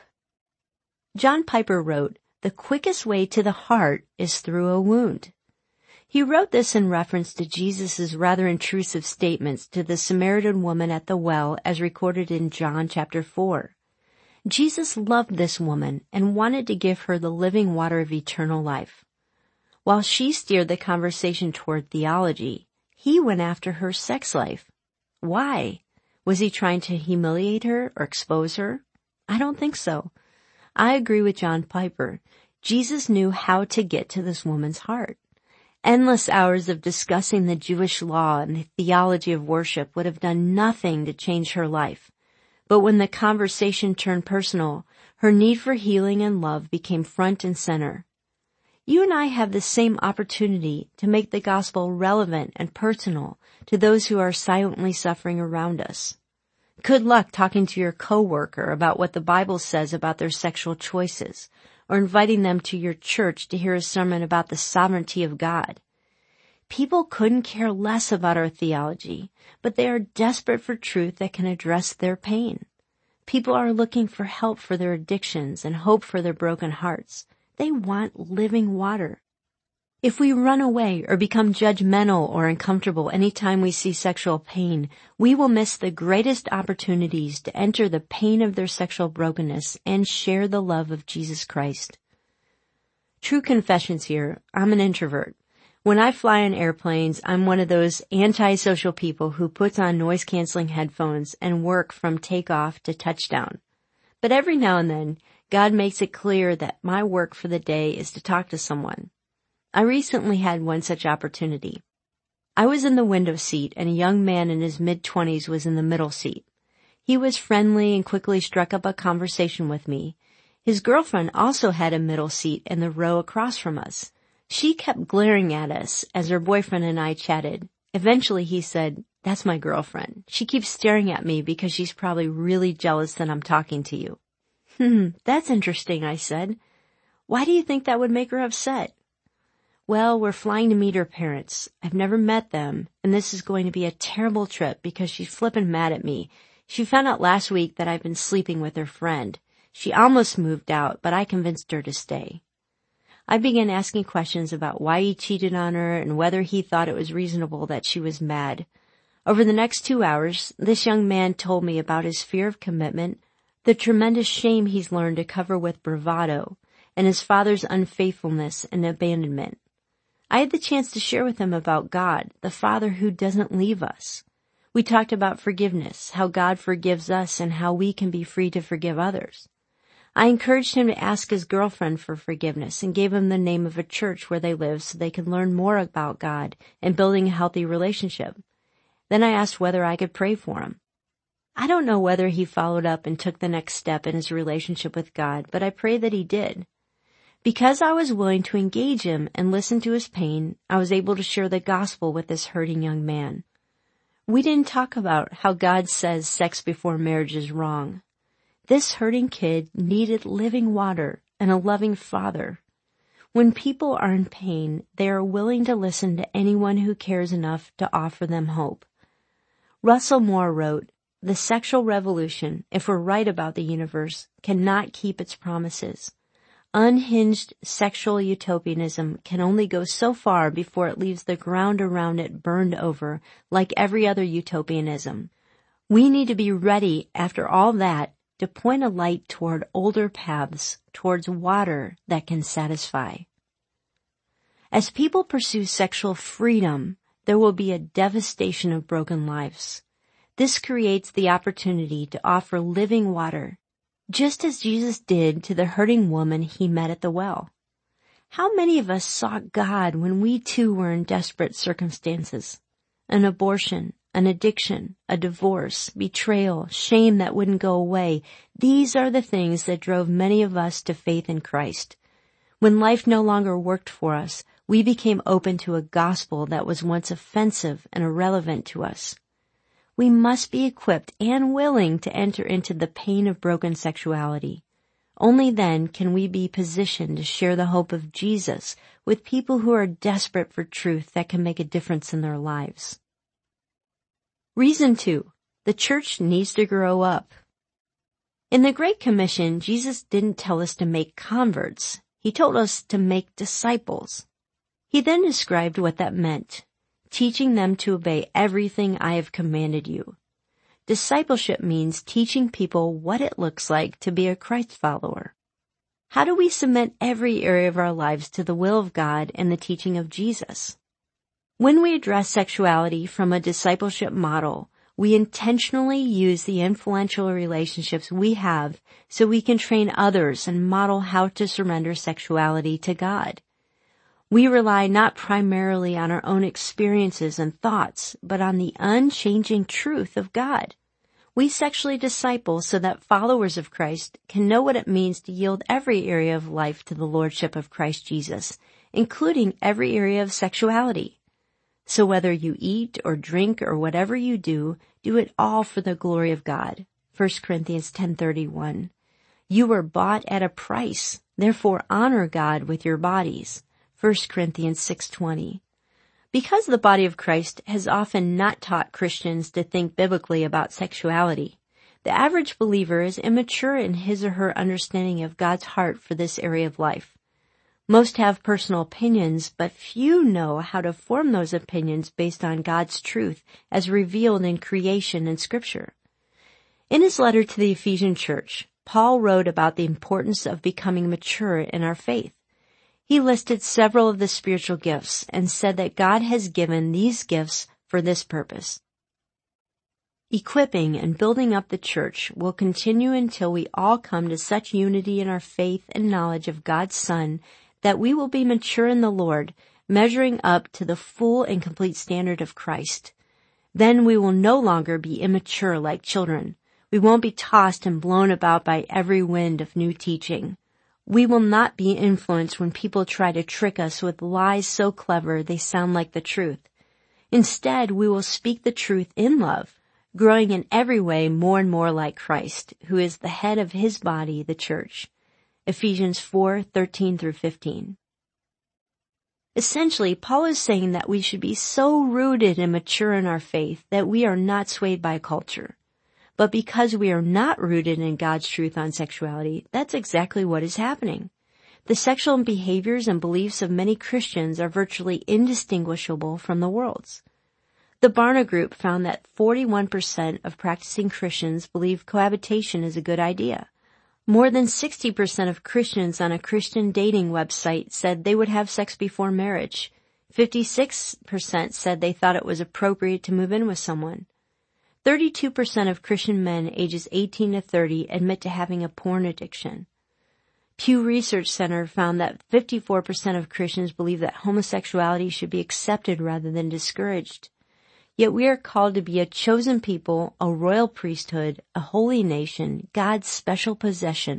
S2: John Piper wrote, "The quickest way to the heart is through a wound." He wrote this in reference to Jesus' rather intrusive statements to the Samaritan woman at the well as recorded in John chapter four. Jesus loved this woman and wanted to give her the living water of eternal life. While she steered the conversation toward theology, he went after her sex life. Why? Was he trying to humiliate her or expose her? I don't think so. I agree with John Piper. Jesus knew how to get to this woman's heart. Endless hours of discussing the Jewish law and the theology of worship would have done nothing to change her life. But when the conversation turned personal, her need for healing and love became front and center. You and I have the same opportunity to make the gospel relevant and personal to those who are silently suffering around us. Good luck talking to your coworker about what the Bible says about their sexual choices, or inviting them to your church to hear a sermon about the sovereignty of God. People couldn't care less about our theology, but they are desperate for truth that can address their pain. People are looking for help for their addictions and hope for their broken hearts. They want living water. If we run away or become judgmental or uncomfortable anytime we see sexual pain, we will miss the greatest opportunities to enter the pain of their sexual brokenness and share the love of Jesus Christ. True confessions here, I'm an introvert. When I fly on airplanes, I'm one of those antisocial people who puts on noise-canceling headphones and work from takeoff to touchdown. But every now and then, God makes it clear that my work for the day is to talk to someone. I recently had one such opportunity. I was in the window seat and a young man in his mid-twenties was in the middle seat. He was friendly and quickly struck up a conversation with me. His girlfriend also had a middle seat in the row across from us. She kept glaring at us as her boyfriend and I chatted. Eventually he said, "That's my girlfriend. She keeps staring at me because she's probably really jealous that I'm talking to you." Hmm, that's interesting, I said. Why do you think that would make her upset? Well, we're flying to meet her parents. I've never met them, and this is going to be a terrible trip because she's flippin' mad at me. She found out last week that I've been sleeping with her friend. She almost moved out, but I convinced her to stay. I began asking questions about why he cheated on her and whether he thought it was reasonable that she was mad. Over the next two hours, this young man told me about his fear of commitment, the tremendous shame he's learned to cover with bravado, and his father's unfaithfulness and abandonment. I had the chance to share with him about God, the Father who doesn't leave us. We talked about forgiveness, how God forgives us, and how we can be free to forgive others. I encouraged him to ask his girlfriend for forgiveness and gave him the name of a church where they live so they could learn more about God and building a healthy relationship. Then I asked whether I could pray for him. I don't know whether he followed up and took the next step in his relationship with God, but I pray that he did. Because I was willing to engage him and listen to his pain, I was able to share the gospel with this hurting young man. We didn't talk about how God says sex before marriage is wrong. This hurting kid needed living water and a loving father. When people are in pain, they are willing to listen to anyone who cares enough to offer them hope. Russell Moore wrote, "The sexual revolution, if we're right about the universe, cannot keep its promises. Unhinged sexual utopianism can only go so far before it leaves the ground around it burned over like every other utopianism. We need to be ready, after all that, to point a light toward older paths, towards water that can satisfy." As people pursue sexual freedom, there will be a devastation of broken lives. This creates the opportunity to offer living water, just as Jesus did to the hurting woman he met at the well. How many of us sought God when we too were in desperate circumstances? An abortion, an addiction, a divorce, betrayal, shame that wouldn't go away. These are the things that drove many of us to faith in Christ. When life no longer worked for us, we became open to a gospel that was once offensive and irrelevant to us. We must be equipped and willing to enter into the pain of broken sexuality. Only then can we be positioned to share the hope of Jesus with people who are desperate for truth that can make a difference in their lives. Reason two, the church needs to grow up. In the Great Commission, Jesus didn't tell us to make converts. He told us to make disciples. He then described what that meant, teaching them to obey everything I have commanded you. Discipleship means teaching people what it looks like to be a Christ follower. How do we submit every area of our lives to the will of God and the teaching of Jesus? When we address sexuality from a discipleship model, we intentionally use the influential relationships we have so we can train others and model how to surrender sexuality to God. We rely not primarily on our own experiences and thoughts, but on the unchanging truth of God. We sexually disciple so that followers of Christ can know what it means to yield every area of life to the Lordship of Christ Jesus, including every area of sexuality. So whether you eat or drink or whatever you do, do it all for the glory of God. First Corinthians ten thirty-one. You were bought at a price, therefore honor God with your bodies. First Corinthians six twenty. Because the body of Christ has often not taught Christians to think biblically about sexuality, the average believer is immature in his or her understanding of God's heart for this area of life. Most have personal opinions, but few know how to form those opinions based on God's truth as revealed in creation and Scripture. In his letter to the Ephesian church, Paul wrote about the importance of becoming mature in our faith. He listed several of the spiritual gifts and said that God has given these gifts for this purpose. Equipping and building up the church will continue until we all come to such unity in our faith and knowledge of God's Son that we will be mature in the Lord, measuring up to the full and complete standard of Christ. Then we will no longer be immature like children. We won't be tossed and blown about by every wind of new teaching. We will not be influenced when people try to trick us with lies so clever they sound like the truth. Instead, we will speak the truth in love, growing in every way more and more like Christ, who is the head of his body, the church. Ephesians four thirteen through fifteen. Essentially, Paul is saying that we should be so rooted and mature in our faith that we are not swayed by culture. But because we are not rooted in God's truth on sexuality, that's exactly what is happening. The sexual behaviors and beliefs of many Christians are virtually indistinguishable from the world's. The Barna Group found that forty-one percent of practicing Christians believe cohabitation is a good idea. More than sixty percent of Christians on a Christian dating website said they would have sex before marriage. fifty-six percent said they thought it was appropriate to move in with someone. thirty-two percent of Christian men ages eighteen to thirty admit to having a porn addiction. Pew Research Center found that fifty-four percent of Christians believe that homosexuality should be accepted rather than discouraged. Yet we are called to be a chosen people, a royal priesthood, a holy nation, God's special possession,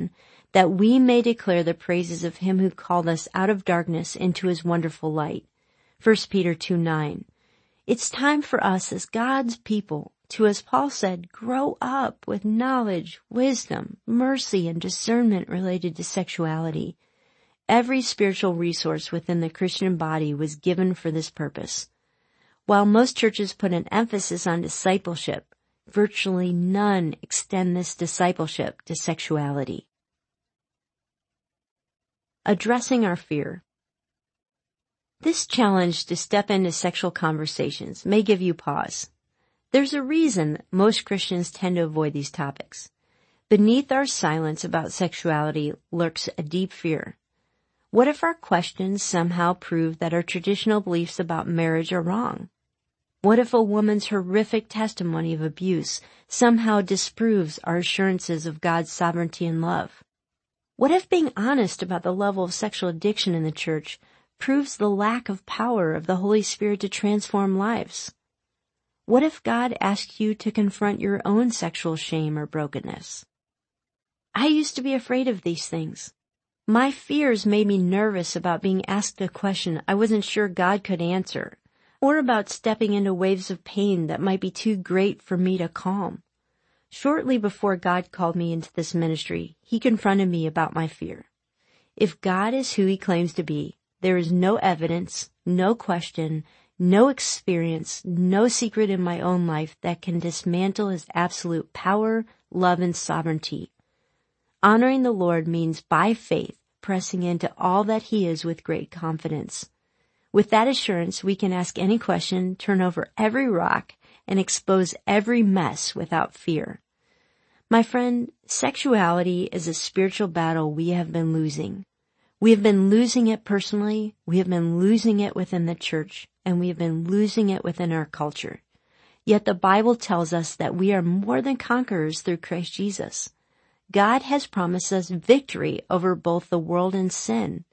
S2: that we may declare the praises of him who called us out of darkness into his wonderful light. First Peter two nine. It's time for us as God's people to, as Paul said, grow up with knowledge, wisdom, mercy, and discernment related to sexuality. Every spiritual resource within the Christian body was given for this purpose. While most churches put an emphasis on discipleship, virtually none extend this discipleship to sexuality. Addressing our fear. This challenge to step into sexual conversations may give you pause. There's a reason most Christians tend to avoid these topics. Beneath our silence about sexuality lurks a deep fear. What if our questions somehow prove that our traditional beliefs about marriage are wrong? What if a woman's horrific testimony of abuse somehow disproves our assurances of God's sovereignty and love? What if being honest about the level of sexual addiction in the church proves the lack of power of the Holy Spirit to transform lives? What if God asks you to confront your own sexual shame or brokenness? I used to be afraid of these things. My fears made me nervous about being asked a question I wasn't sure God could answer, or about stepping into waves of pain that might be too great for me to calm. Shortly before God called me into this ministry, he confronted me about my fear. If God is who he claims to be, there is no evidence, no question, no experience, no secret in my own life that can dismantle his absolute power, love, and sovereignty. Honoring the Lord means by faith pressing into all that he is with great confidence. With that assurance, we can ask any question, turn over every rock, and expose every mess without fear. My friend, sexuality is a spiritual battle we have been losing. We have been losing it personally, we have been losing it within the church, and we have been losing it within our culture. Yet the Bible tells us that we are more than conquerors through Christ Jesus. God has promised us victory over both the world and sin.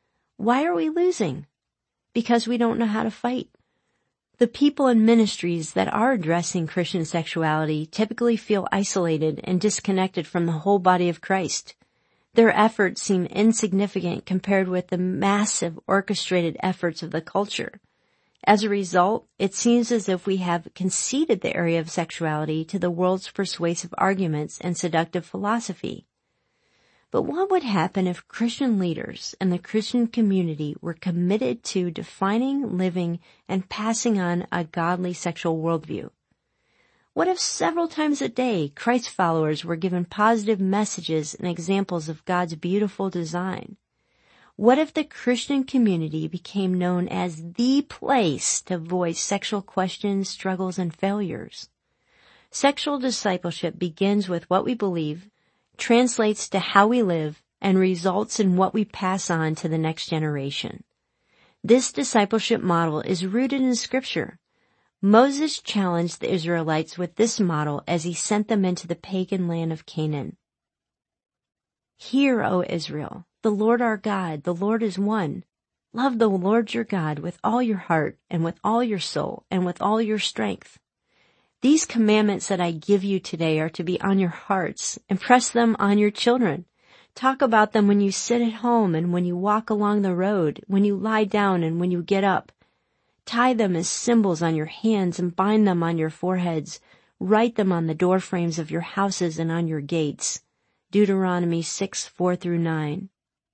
S2: Why are we losing? Because we don't know how to fight. The people in ministries that are addressing Christian sexuality typically feel isolated and disconnected from the whole body of Christ. Their efforts seem insignificant compared with the massive orchestrated efforts of the culture. As a result, it seems as if we have conceded the area of sexuality to the world's persuasive arguments and seductive philosophy. But what would happen if Christian leaders and the Christian community were committed to defining, living, and passing on a godly sexual worldview? What if several times a day Christ followers were given positive messages and examples of God's beautiful design? What if the Christian community became known as the place to voice sexual questions, struggles, and failures? Sexual discipleship begins with what we believe, translates to how we live, and results in what we pass on to the next generation. This discipleship model is rooted in Scripture. Moses challenged the Israelites with this model as he sent them into the pagan land of Canaan. Hear, O Israel, the Lord our God, the Lord is one. Love the Lord your God with all your heart and with all your soul and with all your strength. These commandments that I give you today are to be on your hearts. Impress them on your children. Talk about them when you sit at home and when you walk along the road, when you lie down and when you get up. Tie them as symbols on your hands and bind them on your foreheads. Write them on the door frames of your houses and on your gates. Deuteronomy six, four through nine.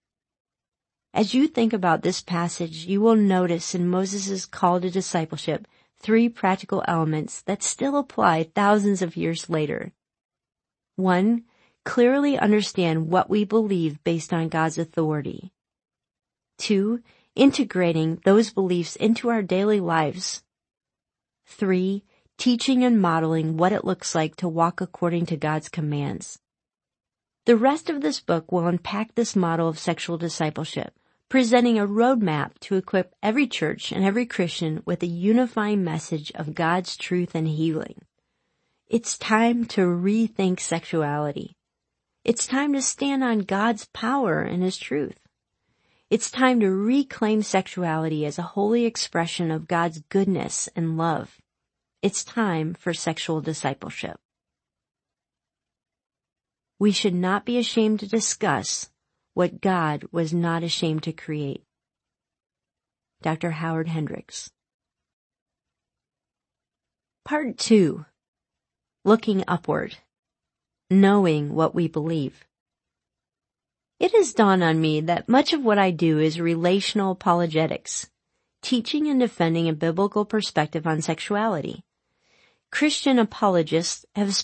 S2: As you think about this passage, you will notice in Moses' call to discipleship three practical elements that still apply thousands of years later. One, clearly understand what we believe based on God's authority. Two, integrating those beliefs into our daily lives. Three, teaching and modeling what it looks like to walk according to God's commands. The rest of this book will unpack this model of sexual discipleship, presenting a roadmap to equip every church and every Christian with a unifying message of God's truth and healing. It's time to rethink sexuality. It's time to stand on God's power and His truth. It's time to reclaim sexuality as a holy expression of God's goodness and love. It's time for sexual discipleship. we should not be ashamed to discuss what God was not ashamed to create. Doctor Howard Hendricks. Part two. Looking upward. Knowing what we believe. It has dawned on me that much of what I do is relational apologetics, teaching and defending a biblical perspective on sexuality. Christian apologists have